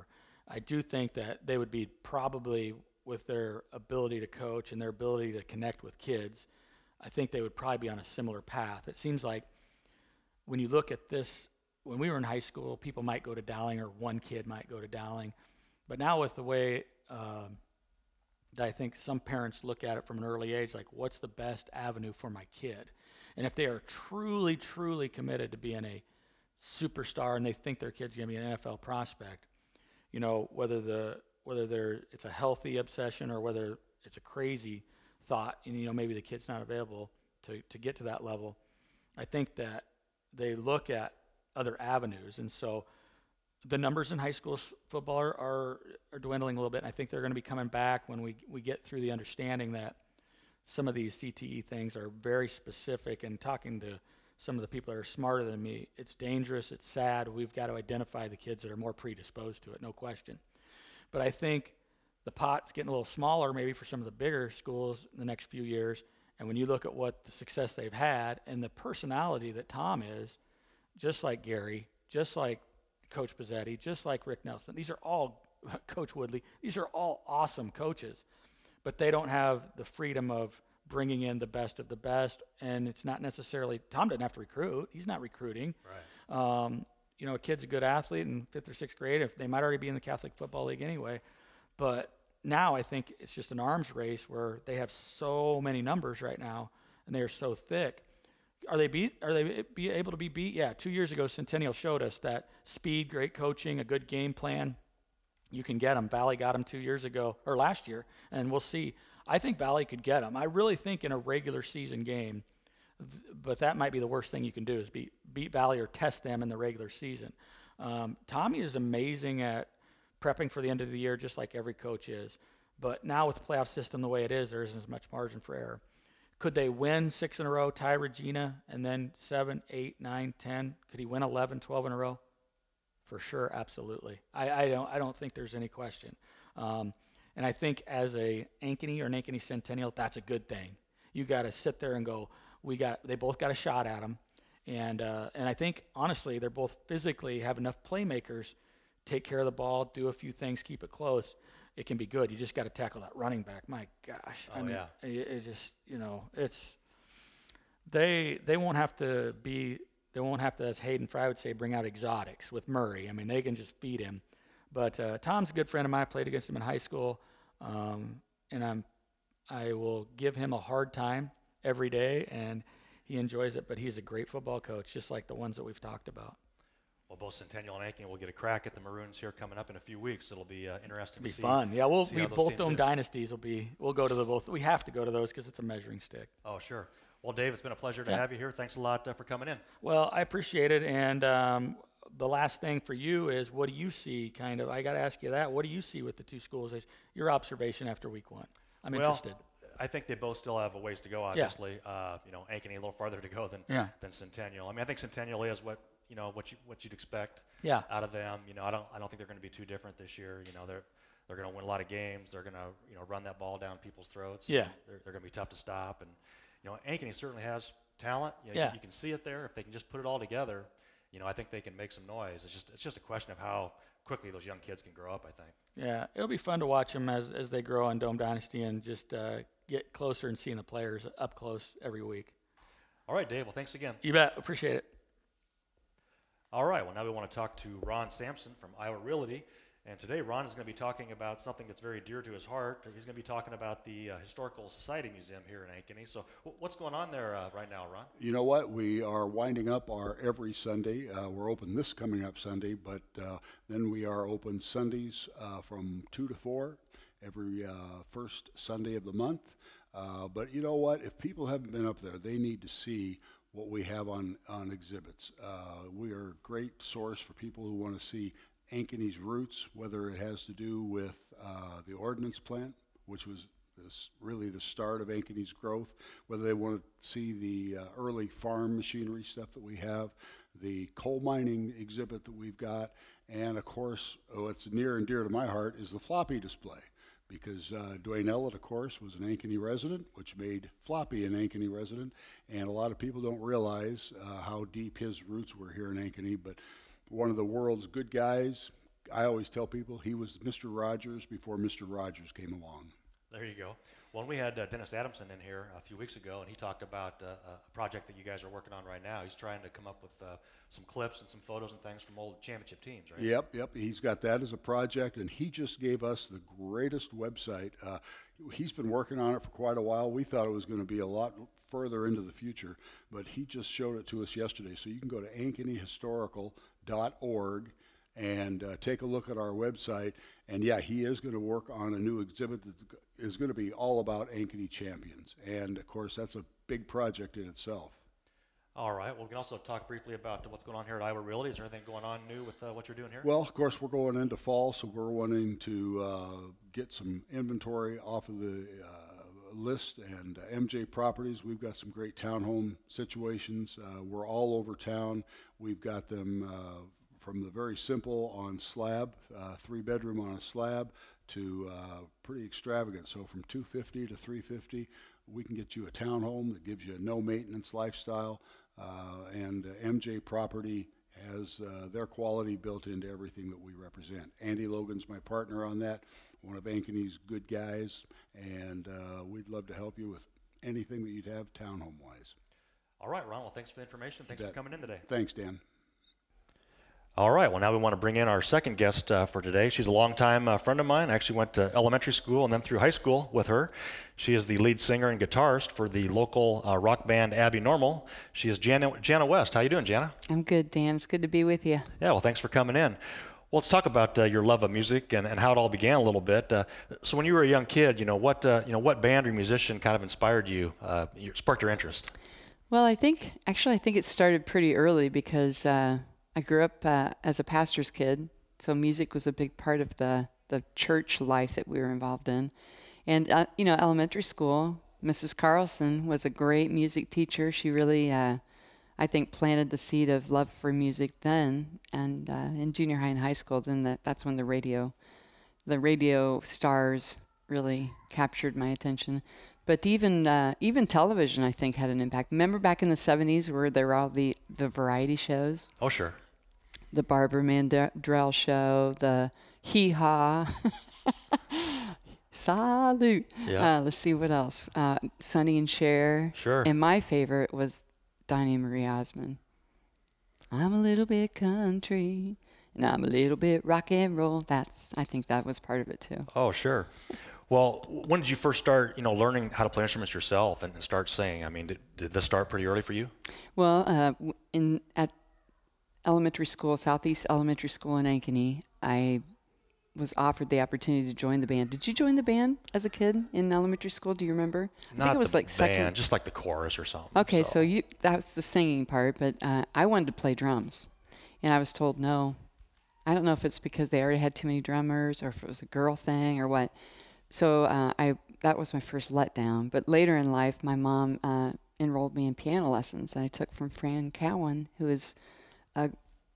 S2: I do think that they would be probably, with their ability to coach and their ability to connect with kids, I think they would probably be on a similar path. It seems like when you look at this, when we were in high school, people might go to Dowling, or one kid might go to Dowling. But now with the way uh, that I think some parents look at it from an early age, like, what's the best avenue for my kid? And if they are truly, truly committed to being a superstar and they think their kid's going to be an N F L prospect, you know, whether the whether they're it's a healthy obsession or whether it's a crazy thought, and, you know, maybe the kid's not available to, to get to that level, I think that they look at other avenues. And so the numbers in high school football are, are, are dwindling a little bit, and I think they're going to be coming back when we, we get through the understanding that some of these C T E things are very specific. And talking to some of the people that are smarter than me, it's dangerous, it's sad. We've got to identify the kids that are more predisposed to it, no question. But I think the pot's getting a little smaller maybe for some of the bigger schools in the next few years. And when you look at what the success they've had and the personality that Tom is, just like Gary, just like Coach Pizzetti, just like Rick Nelson, these are all, Coach Woodley, these are all awesome coaches. But they don't have the freedom of bringing in the best of the best. And it's not necessarily, Tom doesn't have to recruit. He's not recruiting.
S1: Right.
S2: Um, you know, a kid's a good athlete in fifth or sixth grade. If they might already be in the Catholic Football League anyway. But now I think it's just an arms race where they have so many numbers right now, and they are so thick. Are they beat? Are they be able to be beat? Yeah. Two years ago, Centennial showed us that speed, great coaching, a good game plan, you can get them. Valley got them two years ago or last year, and we'll see. I think Valley could get them. I really think in a regular season game, but that might be the worst thing you can do is beat beat Valley or test them in the regular season. Um, Tommy is amazing at prepping for the end of the year, just like every coach is. But now with the playoff system the way it is, there isn't as much margin for error. Could they win six in a row, tie Regina, and then seven, eight, nine, ten? Could he win eleven, twelve in a row? For sure, absolutely. I, I don't I don't think there's any question. Um, and I think as a Ankeny or an Ankeny Centennial, that's a good thing. You got to sit there and go, we got. They both got a shot at them. And, uh, and I think, honestly, they're both physically have enough playmakers, take care of the ball, do a few things, keep it close. It can be good. You just got to tackle that running back. My gosh.
S1: Oh,
S2: I mean,
S1: yeah.
S2: It, it just, you know, it's they they won't have to be they won't have to, as Hayden Fry would say, bring out exotics with Murray. I mean, they can just feed him. But uh, Tom's a good friend of mine. I played against him in high school, um, and I'm I will give him a hard time every day, and he enjoys it. But he's a great football coach, just like the ones that we've talked about.
S1: Well, both Centennial and Ankeny will get a crack at the Maroons here coming up in a few weeks. It'll be uh, interesting
S2: It'll be
S1: to see.
S2: fun. Yeah, we'll
S1: see
S2: we
S1: how those
S2: both
S1: teams
S2: Dome
S1: do.
S2: dynasties will be. We'll go to the both. We have to go to those because it's a measuring stick.
S1: Oh, sure. Well, Dave, it's been a pleasure to
S2: Yeah.
S1: have you here. Thanks a lot uh, for coming in.
S2: Well, I appreciate it. And um, the last thing for you is, what do you see? Kind of. I got to ask you that. What do you see with the two schools? Your observation after week one. I'm
S1: well,
S2: interested.
S1: I think they both still have a ways to go. Obviously, yeah. uh, you know, Ankeny a little farther to go than
S2: yeah.
S1: than Centennial. I mean, I think Centennial is what you know what you what you'd expect.
S2: Yeah.
S1: Out of them, you know, I don't I don't think they're going to be too different this year. You know, they're they're going to win a lot of games. They're going to you know run that ball down people's throats.
S2: Yeah.
S1: They're they're going to be tough to stop, and you know, Ankeny certainly has talent. You know,
S2: yeah.
S1: you, you can see it there. If they can just put it all together, you know, I think they can make some noise. It's just it's just a question of how quickly those young kids can grow up, I think.
S2: Yeah, it'll be fun to watch them as as they grow in Dome Dynasty and just uh, get closer and seeing the players up close every week.
S1: All right, Dave. Well, thanks again.
S2: You bet. Appreciate it.
S1: All right. Well, now we want to talk to Ron Sampson from Iowa Realty. And today, Ron is going to be talking about something that's very dear to his heart. He's going to be talking about the uh, Historical Society Museum here in Ankeny. So w- what's going on there uh, right now, Ron?
S3: You know what? We are winding up our every Sunday. Uh, we're open this coming up Sunday, but uh, then we are open Sundays uh, from two to four every uh, first Sunday of the month. Uh, but you know what? If people haven't been up there, they need to see what we have on, on exhibits. Uh, we are a great source for people who want to see Ankeny's roots, whether it has to do with uh, the ordnance plant, which was this, really the start of Ankeny's growth, whether they want to see the uh, early farm machinery stuff that we have, the coal mining exhibit that we've got, and of course, what's near and dear to my heart is the floppy display. Because uh, Dwayne Ellett, of course, was an Ankeny resident, which made Floppy an Ankeny resident. And a lot of people don't realize uh, how deep his roots were here in Ankeny. But one of the world's good guys, I always tell people he was Mister Rogers before Mister Rogers came along.
S1: There you go. Well, we had uh, Dennis Adamson in here a few weeks ago, and he talked about uh, a project that you guys are working on right now. He's trying to come up with uh, some clips and some photos and things from old championship teams, right?
S3: Yep, yep. He's got that as a project, and he just gave us the greatest website. Uh, he's been working on it for quite a while. We thought it was going to be a lot further into the future, but he just showed it to us yesterday. So you can go to ankeny historical dot org and uh, take a look at our website. And yeah, he is going to work on a new exhibit that is going to be all about Ankeny champions. And of course, that's a big project in itself.
S1: All right. Well, we can also talk briefly about what's going on here at Iowa Realty. Is there anything going on new with uh, what you're doing here?
S3: Well, of course, we're going into fall, so we're wanting to uh, get some inventory off of the uh, list. And uh, M J Properties, we've got some great townhome situations. Uh, we're all over town. We've got them uh, from the very simple on slab, uh, three bedroom on a slab, to uh, pretty extravagant. So from two hundred fifty to three hundred fifty, we can get you a townhome that gives you a no maintenance lifestyle. Uh, and uh, M J Property has uh, their quality built into everything that we represent. Andy Logan's my partner on that, one of Ankeny's good guys, and uh, we'd love to help you with anything that you'd have townhome wise.
S1: All right, Ron. Well, thanks for the information. Thanks
S3: that,
S1: for coming in today.
S3: Thanks, Dan.
S1: All right. Well, now we want to bring in our second guest uh, for today. She's a longtime uh, friend of mine. I actually went to elementary school and then through high school with her. She is the lead singer and guitarist for the local uh, rock band Abby Normal. She is Jana, Jana West. How you doing, Jana?
S4: I'm good, Dan. It's good to be with you.
S1: Yeah. Well, thanks for coming in. Well, let's talk about uh, your love of music and, and how it all began a little bit. Uh, so, when you were a young kid, you know what uh, you know what band or musician kind of inspired you, uh, sparked your interest?
S4: Well, I think actually I think it started pretty early because uh, I grew up uh, as a pastor's kid, so music was a big part of the, the church life that we were involved in. And, uh, you know, elementary school, Missus Carlson was a great music teacher. She really, uh, I think, planted the seed of love for music then. And uh, in junior high and high school, then that, that's when the radio, the radio stars really captured my attention. But even uh, even television, I think, had an impact. Remember back in the seventies where there were all the, the variety shows?
S1: Oh, sure.
S4: The Barbara Mandrell Show, the Hee Haw, Salute.
S1: Yeah.
S4: Uh, let's see what else. Uh, Sonny and Cher.
S1: Sure.
S4: And my favorite was Donnie Marie Osmond. I'm a little bit country, and I'm a little bit rock and roll. That's, I think that was part of it too.
S1: Oh, sure. Well, when did you first start, you know, learning how to play instruments yourself and start singing? I mean, did, did this start pretty early for you?
S4: Well, uh, in at elementary school, Southeast Elementary School in Ankeny, I was offered the opportunity to join the band. Did you join the band as a kid in elementary school? Do you remember? I
S1: Not
S4: think it was
S1: the
S4: like
S1: band,
S4: second.
S1: just like the chorus or something.
S4: Okay, so, so you that was the singing part, but uh, I wanted to play drums, and I was told no. I don't know if it's because they already had too many drummers or if it was a girl thing or what. So uh, I that was my first letdown. But later in life, my mom uh, enrolled me in piano lessons. I took from Fran Cowan, who is a,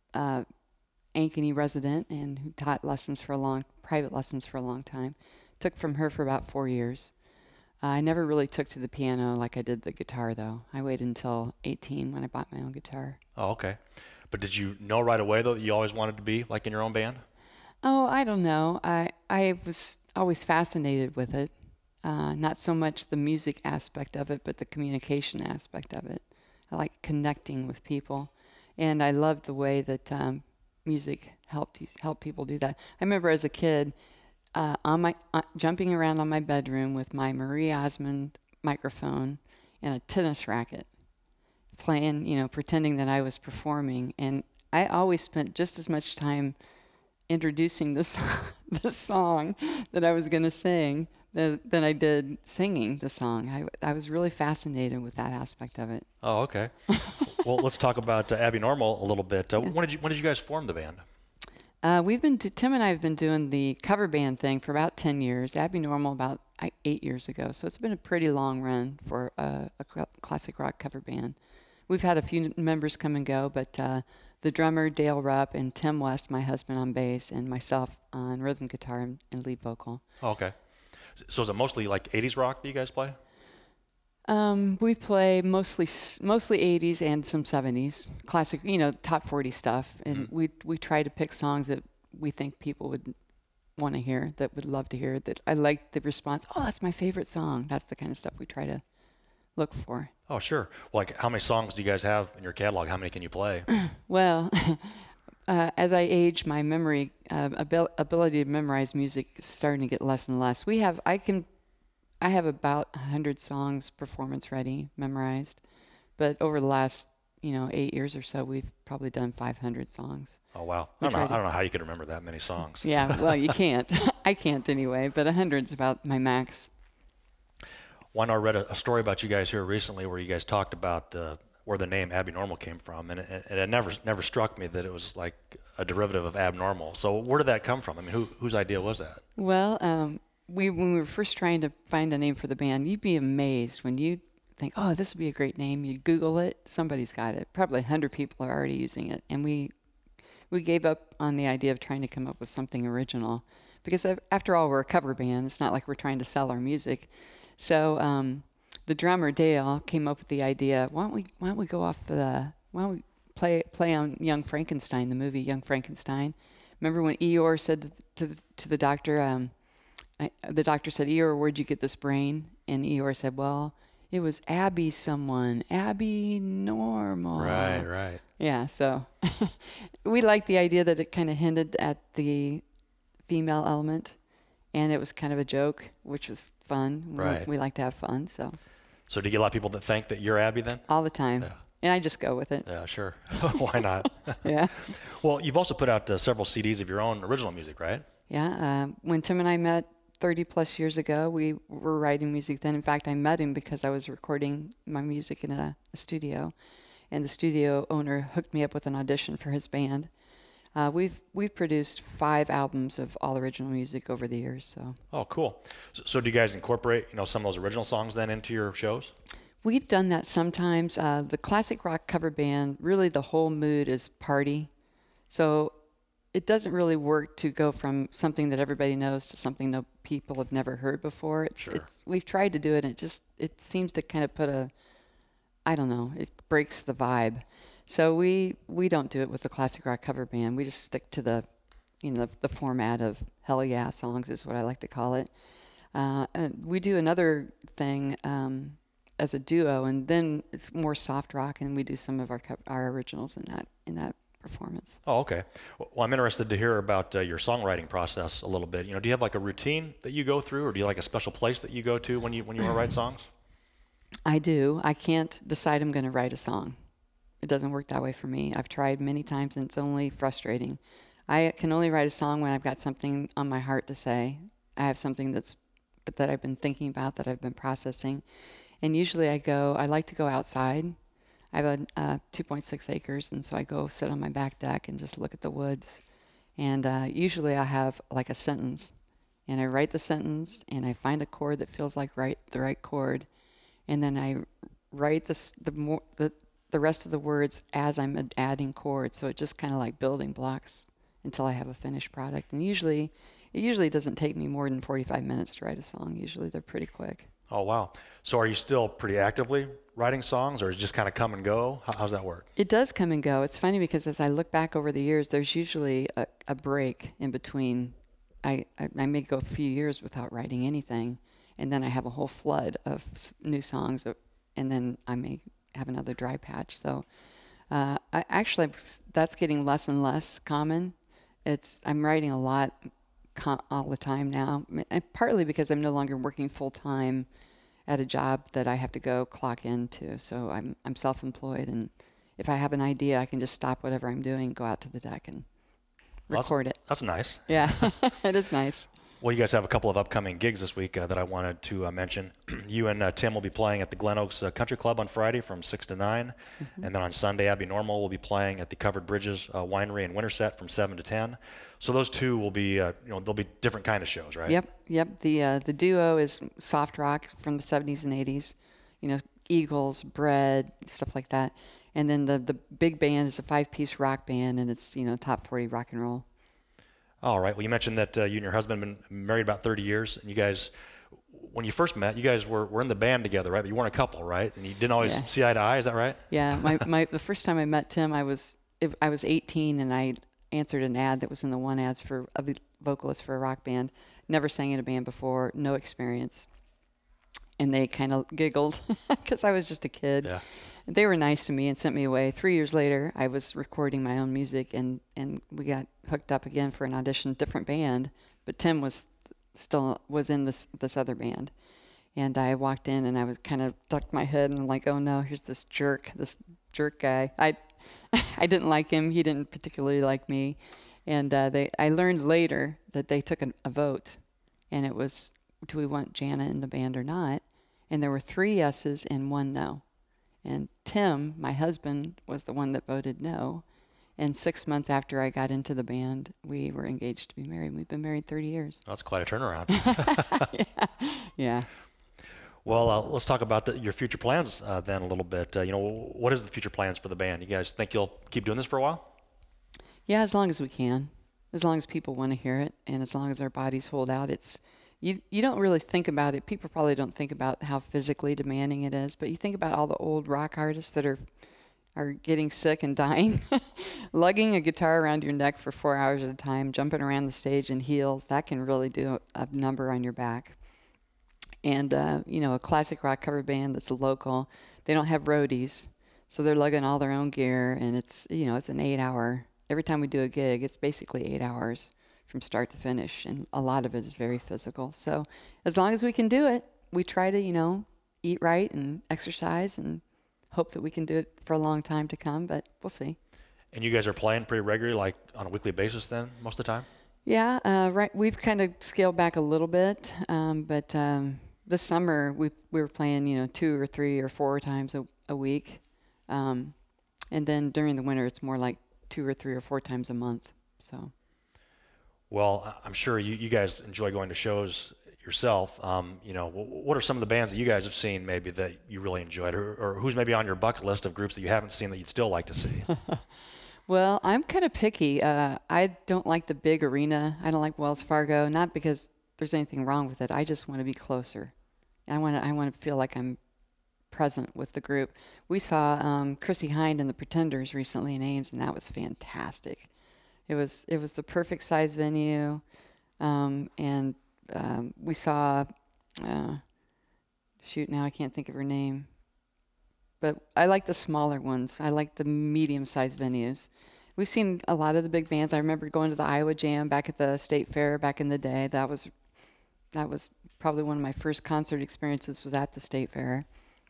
S4: a Ankeny resident and who taught lessons for a long, private lessons for a long time. Took from her for about four years. Uh, I never really took to the piano like I did the guitar, though. I waited until eighteen when I bought my own guitar.
S1: Oh, okay. But did you know right away, though, that you always wanted to be like in your own band?
S4: Oh, I don't know. I I was always fascinated with it. Uh, not so much the music aspect of it, but the communication aspect of it. I like connecting with people, and I loved the way that um, music helped help people do that. I remember as a kid, uh, on my uh, jumping around on my bedroom with my Marie Osmond microphone and a tennis racket, playing, you know, pretending that I was performing, and I always spent just as much time introducing this the song that I was going to sing than, than I did singing the song. I, I was really fascinated with that aspect of it.
S1: Oh, okay. Well, let's talk about uh, Abby Normal a little bit. Uh,
S4: Yeah.
S1: When did you when did you guys form the band?
S4: Uh, we've been do, Tim and I have been doing the cover band thing for about ten years. Abby Normal about uh, eight years ago. So it's been a pretty long run for uh, a cl- classic rock cover band. We've had a few members come and go, but uh, the drummer, Dale Rupp, and Tim West, my husband, on bass, and myself on rhythm guitar and, and lead vocal.
S1: Oh, okay. So is it mostly like eighties rock that you guys play?
S4: Um, we play mostly mostly eighties and some seventies, classic, you know, top forty stuff. And
S1: Mm-hmm.
S4: we we try to pick songs that we think people would want to hear, that would love to hear. That I like the response. Oh, that's my favorite song. That's the kind of stuff we try to look for.
S1: Oh, sure. Well, like, how many songs do you guys have in your catalog? How many can you play?
S4: Well, uh, as I age, my memory uh, abil- ability to memorize music is starting to get less and less. We have, I can, I have about a hundred songs performance ready, memorized, but over the last, you know, eight years or so, we've probably done five hundred songs.
S1: Oh, wow. I
S4: We
S1: don't, know,
S4: tried to-
S1: I don't know how you could remember that many songs.
S4: Yeah, well, you can't. I can't anyway, but a hundred's about my max.
S1: Well, I know I read a, a story about you guys here recently where you guys talked about the, where the name Abnormal came from, and it, and it never never struck me that it was like a derivative of abnormal. So where did that come from? I mean, who whose idea was that?
S4: Well, um, we when we were first trying to find a name for the band, you'd be amazed when you think, oh, this would be a great name. You Google it, somebody's got it. Probably a hundred people are already using it, and we we gave up on the idea of trying to come up with something original, because af- after all, we're a cover band. It's not like we're trying to sell our music. So um, the drummer Dale came up with the idea. Why don't we why don't we go off the why don't we play play on Young Frankenstein, the movie Young Frankenstein? Remember when Eeyore said to the, to the doctor, um, I, the doctor said, Eeyore, where'd you get this brain? And Eeyore said, well, it was Abby someone, Abby Normal.
S1: Right, right.
S4: Yeah, so we liked the idea that it kind of hinted at the female element, and it was kind of a joke, which was fun. We-
S1: Right.
S4: We like to have fun, so
S1: So do you get a lot of people that think that you're Abby then?
S4: all the time.
S1: Yeah.
S4: And I just go with it.
S1: Yeah, sure. Why not?
S4: Yeah.
S1: Well, you've also put out uh, several C Ds of your own original music, right?
S4: Yeah. Uh, when Tim and I met thirty plus years ago, we were writing music then. In fact, I met him because I was recording my music in a, a studio, and the studio owner hooked me up with an audition for his band. Uh, we've we've produced five albums of all original music over the years. So
S1: Oh, cool. So, so do you guys incorporate, you know, some of those original songs then into your shows?
S4: we've done that sometimes. Uh, the classic rock cover band, really the whole mood is party. So it doesn't really work to go from something that everybody knows to something that people have never heard before. It's,
S1: Sure.
S4: it's we've tried to do it, and it just it seems to kind of put a, I don't know, it breaks the vibe. So we we don't do it with the classic rock cover band. We just stick to the, you know, the, the format of hell yeah songs is what I like to call it. Uh, and we do another thing um, as a duo, and then it's more soft rock, and we do some of our co- our originals in that in that performance.
S1: Oh, okay. Well, I'm interested to hear about uh, your songwriting process a little bit. You know, do you have like a routine that you go through, or do you like a special place that you go to when you when you want to write songs?
S4: I do. I can't decide I'm going to write a song. It doesn't work that way for me. I've tried many times, and it's only frustrating. I can only write a song when I've got something on my heart to say. I have something that's but that I've been thinking about, that I've been processing. And usually I go, I like to go outside. I have a uh, two point six acres, and so I go sit on my back deck and just look at the woods. And uh, usually I have like a sentence, and I write the sentence, and I find a chord that feels like right the right chord, and then I write this, the more the the rest of the words as I'm ad- adding chords. So it just kind of like building blocks until I have a finished product. And usually, it usually doesn't take me more than forty-five minutes to write a song. Usually they're pretty quick.
S1: Oh, wow. So are you still pretty actively writing songs, or is it just kind of come and go? How, how's that work?
S4: It does come and go. It's funny because as I look back over the years, there's usually a, a break in between. I, I, I may go a few years without writing anything, and then I have a whole flood of s- new songs, uh, and then I may have another dry patch. So uh, I actually, that's getting less and less common. It's I'm writing a lot co- all the time now, and partly because I'm no longer working full time at a job that I have to go clock into. So I'm I'm self-employed, and if I have an idea, I can just stop whatever I'm doing, go out to the deck, and
S1: Well, that's-
S4: record it.
S1: That's nice.
S4: Yeah, it is nice.
S1: Well, you guys have a couple of upcoming gigs this week uh, that I wanted to uh, mention. You and uh, Tim will be playing at the Glen Oaks uh, Country Club on Friday from six to nine.
S4: Mm-hmm.
S1: And then on Sunday, Abby Normal will be playing at the Covered Bridges uh, Winery in Winterset from seven to ten. So those two will be, uh, you know, they'll be different kind of shows, right?
S4: Yep, yep. The uh, the duo is soft rock from the seventies and eighties, you know, Eagles, Bread, stuff like that. And then the the big band is a five-piece rock band, and it's, you know, top forty rock and roll.
S1: All right. Well, you mentioned that uh, you and your husband have been married about thirty years, and you guys, when you first met, you guys were, were in the band together, right? But you weren't a couple, right? And you didn't always
S4: Yeah.
S1: see eye to eye. Is that right?
S4: Yeah, my, my the first time I met Tim, I was if I was eighteen, and I answered an ad that was in the one ads for a v- vocalist for a rock band. Never sang in a band before, no experience. And they kind of giggled because I was just a kid.
S1: Yeah.
S4: They were nice to me and sent me away. Three years later, I was recording my own music, and, and we got hooked up again for an audition, different band. But Tim was still was in this this other band. And I walked in, and I was kind of ducked my head, and I'm like, oh, no, here's this jerk, this jerk guy. I I didn't like him. He didn't particularly like me. And uh, they I learned later that they took an, a vote, and it was, do we want Jana in the band or not? And there were three yeses and one no. And Tim, my husband, was the one that voted no. And six months after I got into the band, we were engaged to be married. We've been married thirty years.
S1: That's quite a turnaround.
S4: yeah. yeah.
S1: Well, uh, let's talk about the, your future plans uh, then a little bit. Uh, you know, what is the future plans for the band? You guys think you'll keep doing this for a while?
S4: Yeah, as long as we can. As long as people want to hear it, and as long as our bodies hold out. It's you. You don't really think about it. People probably don't think about how physically demanding it is, but you think about all the old rock artists that are are getting sick and dying, lugging a guitar around your neck for four hours at a time, jumping around the stage in heels. That can really do a number on your back. And, uh, you know, a classic rock cover band that's a local, they don't have roadies, so they're lugging all their own gear, and it's, you know, it's an eight-hour, every time we do a gig, it's basically eight hours from start to finish, and a lot of it is very physical. So as long as we can do it, we try to, you know, eat right and exercise and hope that we can do it for a long time to come, but we'll see.
S1: And you guys are playing pretty regularly, like on a weekly basis then, most of the time?
S4: Yeah, uh, right. We've kind of scaled back a little bit, um, but um, this summer we we were playing, you know, two or three or four times a, a week, um, and then during the winter it's more like two or three or four times a month. So.
S1: Well, I'm sure you, you guys enjoy going to shows yourself. Um, you know, what are some of the bands that you guys have seen maybe that you really enjoyed, or, or who's maybe on your bucket list of groups that you haven't seen that you'd still like to see?
S4: Well, I'm kind of picky. Uh, I don't like the big arena. I don't like Wells Fargo, not because there's anything wrong with it. I just want to be closer. I want to. I want to feel like I'm present with the group. We saw um, Chrissie Hynde and the Pretenders recently in Ames, and that was fantastic. It was it was the perfect size venue, um, and um, we saw. Uh, shoot, now I can't think of her name. But I like the smaller ones. I like the medium-sized venues. We've seen a lot of the big bands. I remember going to the Iowa Jam back at the State Fair back in the day. That was that was probably one of my first concert experiences was at the State Fair.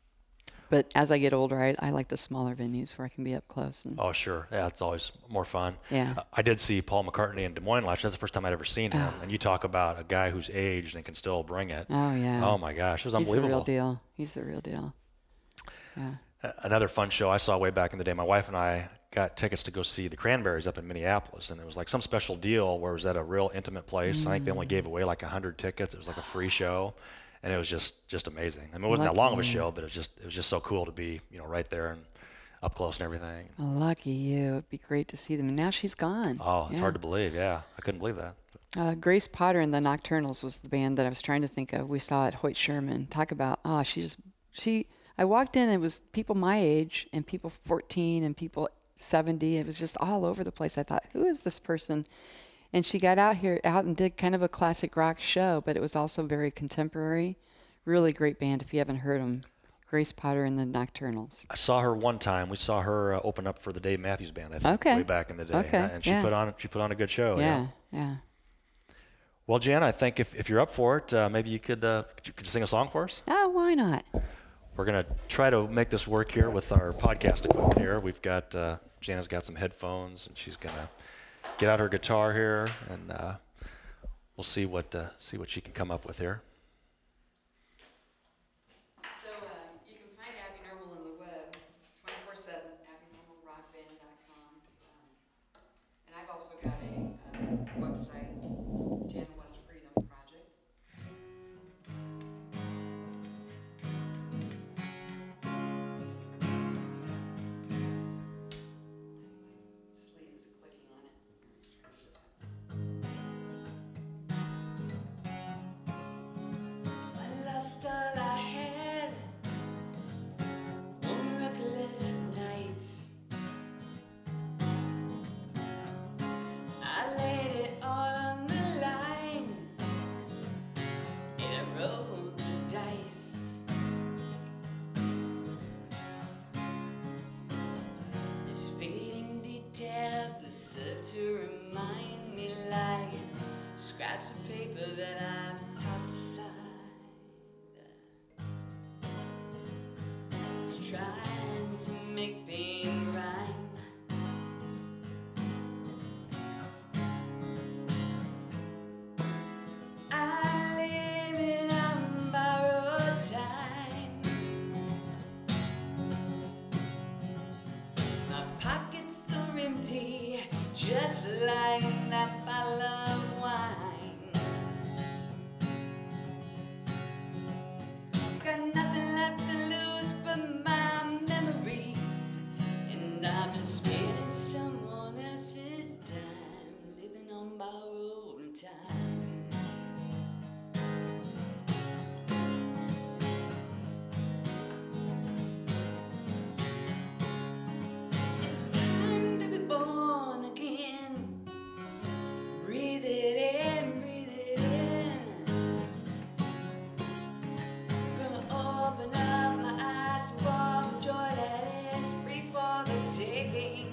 S4: But as I get older, I, I like the smaller venues where I can be up close. And
S1: oh, sure. Yeah, it's always more fun.
S4: Yeah.
S1: Uh, I did see Paul McCartney in Des Moines last year. That's the first time I'd ever seen him.
S4: Oh.
S1: And you talk about a guy who's aged and can still bring it.
S4: Oh, yeah.
S1: Oh, my gosh. It was
S4: He's
S1: unbelievable.
S4: the real deal. He's the real deal. Yeah.
S1: Another fun show I saw way back in the day, my wife and I got tickets to go see the Cranberries up in Minneapolis, and it was like some special deal where it was at a real intimate place. Mm. I think they only gave away like one hundred tickets. It was like a free show, and it was just just amazing. I mean, it wasn't
S4: Lucky
S1: that long of a
S4: you.
S1: show, but it was just it was just so cool to be, you know, right there and up close and everything.
S4: Well, lucky you. It'd be great to see them. Now she's gone.
S1: Oh, it's
S4: yeah.
S1: hard to believe. Yeah, I couldn't believe that.
S4: Uh, Grace Potter and the Nocturnals was the band that I was trying to think of. We saw at Hoyt Sherman. Talk about, oh, she just, she, I walked in, it was people my age and people fourteen and people seventy. It was just all over the place. I thought, who is this person? And she got out here, out and did kind of a classic rock show, but it was also very contemporary. Really great band if you haven't heard them. Grace Potter and the Nocturnals.
S1: I saw her one time. We saw her uh, open up for the Dave Matthews Band, I think,
S4: Okay.
S1: way back in the day.
S4: Okay,
S1: And she
S4: yeah.
S1: put on she put on a good show.
S4: Yeah, yeah.
S1: Well, Jan, I think if, if you're up for it, uh, maybe you could, uh, could you, could you sing a song for us?
S4: Oh, why not?
S1: We're going to try to make this work here with our podcast equipment here. We've got, uh, Jana's got some headphones, and she's going to get out her guitar here, and uh, we'll see what uh, see what she can come up with here.
S4: So uh, you can find Abby Normal on the web, twenty-four seven, abby normal rock band dot com. Um, and I've also got a uh, website, Jana West Freedom Project. Sleeve is clicking on it. Try this out.
S5: I lost all I had on reckless nights. serve to remind me like scraps of paper that I've tossed aside. It's trying to make pain rhyme. I'm living on borrowed time. My pockets are empty, just like that bottle of wine. Got nothing left to lose but my memories, and I've been spending someone else's time, living on borrowed time. It's time to be born again. Breathe it in, breathe it in. Gonna open up my eyes to all the joy that is free for the taking.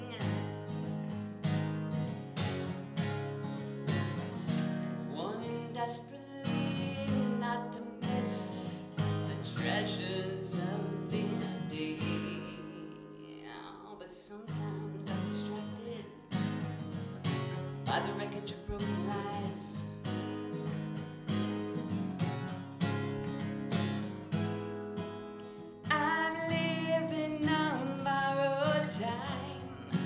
S5: One desperately not to miss the treasures of this day. Oh, but sometimes I'm distracted by the wreckage of broken lives. I'm living on borrowed time.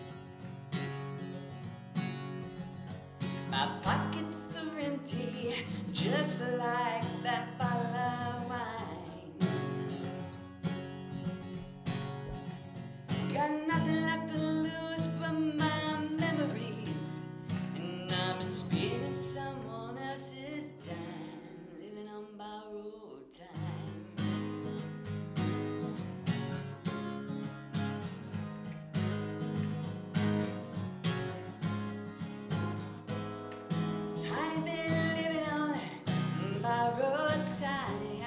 S5: My pockets are empty, just like that bottle of wine. Got nothing left to lose but my memories, and I've been spending someone else's time, living on borrowed time. I've been living on borrowed time.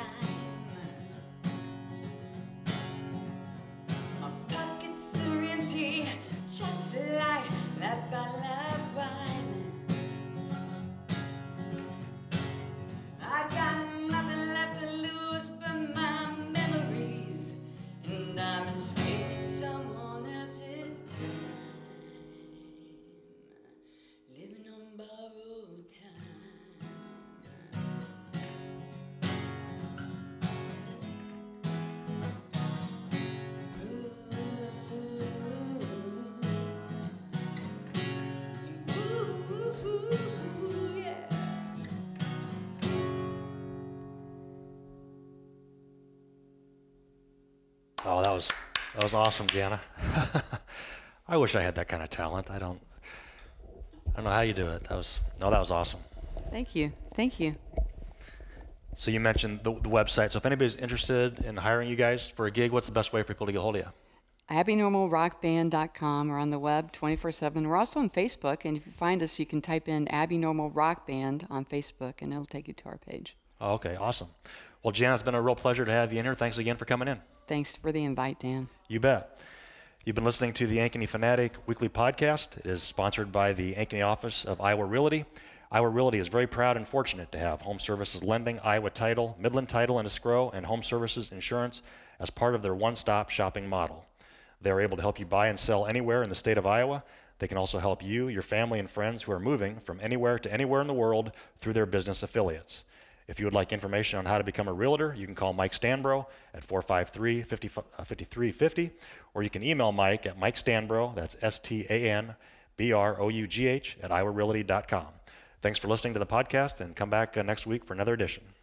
S5: My pockets are empty, just like that bottle of wine. I got nothing left to lose but my memories, and I've been spending someone else's time, living on borrowed time. Ooh, ooh, yeah.
S1: Oh, that was that was awesome, Jana. I wish I had that kind of talent. I don't I don't know how you do it. That was no, that was awesome.
S4: Thank you. Thank you.
S1: So you mentioned the, the website. So if anybody's interested in hiring you guys for a gig, what's the best way for people to get a hold of you?
S4: abby normal rock band dot com or on the web twenty-four seven. We're also on Facebook, and if you find us, you can type in Abby Normal Rock Band on Facebook, and it'll take you to our page.
S1: Oh, okay, awesome. Well, Jana, it's been a real pleasure to have you in here. Thanks again for coming in.
S4: Thanks for the invite, Dan.
S1: You bet. You've been listening to the Ankeny Fanatic Weekly Podcast. It is sponsored by the Ankeny office of Iowa Realty. Iowa Realty is very proud and fortunate to have Home Services Lending, Iowa Title, Midland Title and Escrow, and Home Services Insurance as part of their one-stop shopping model. They are able to help you buy and sell anywhere in the state of Iowa. They can also help you, your family, and friends who are moving from anywhere to anywhere in the world through their business affiliates. If you would like information on how to become a realtor, you can call Mike Stanbro at four five three, five three five zero, or you can email Mike at Mike Stanbro, that's S T A N B R O U G H, at iowa realty dot com. Thanks for listening to the podcast, and come back uh, next week for another edition.